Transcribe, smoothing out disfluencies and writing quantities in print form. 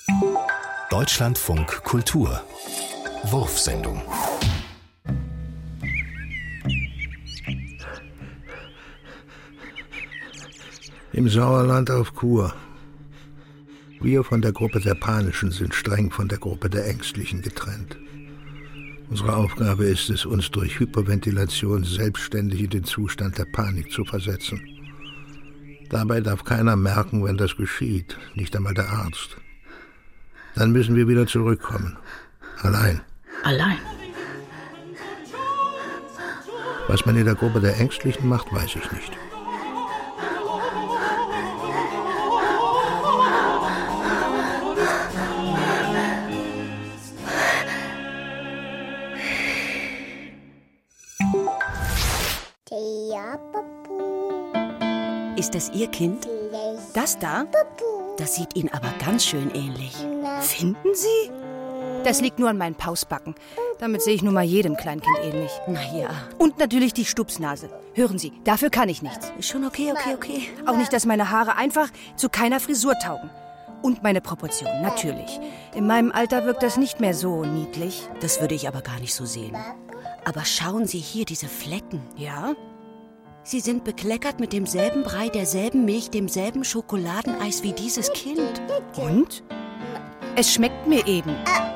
Deutschlandfunk Kultur Wurfsendung. Im Sauerland auf Kur. Wir von der Gruppe der Panischen sind streng von der Gruppe der Ängstlichen getrennt. Unsere Aufgabe ist es, uns durch Hyperventilation selbstständig in den Zustand der Panik zu versetzen. Dabei darf keiner merken, wenn das geschieht, nicht einmal der Arzt. Dann müssen wir wieder zurückkommen. Allein. Allein? Was man in der Gruppe der Ängstlichen macht, weiß ich nicht. Ist das Ihr Kind? Das da? Das sieht Ihnen aber ganz schön ähnlich. Finden Sie? Das liegt nur an meinen Pausbacken. Damit sehe ich nun mal jedem Kleinkind ähnlich. Na ja. Und natürlich die Stupsnase. Hören Sie, dafür kann ich nichts. Ist schon okay. Auch nicht, dass meine Haare einfach zu keiner Frisur taugen. Und meine Proportionen, natürlich. In meinem Alter wirkt das nicht mehr so niedlich. Das würde ich aber gar nicht so sehen. Aber schauen Sie hier, diese Flecken. Ja? Sie sind bekleckert mit demselben Brei, derselben Milch, demselben Schokoladeneis wie dieses Kind. Und? Es schmeckt mir eben.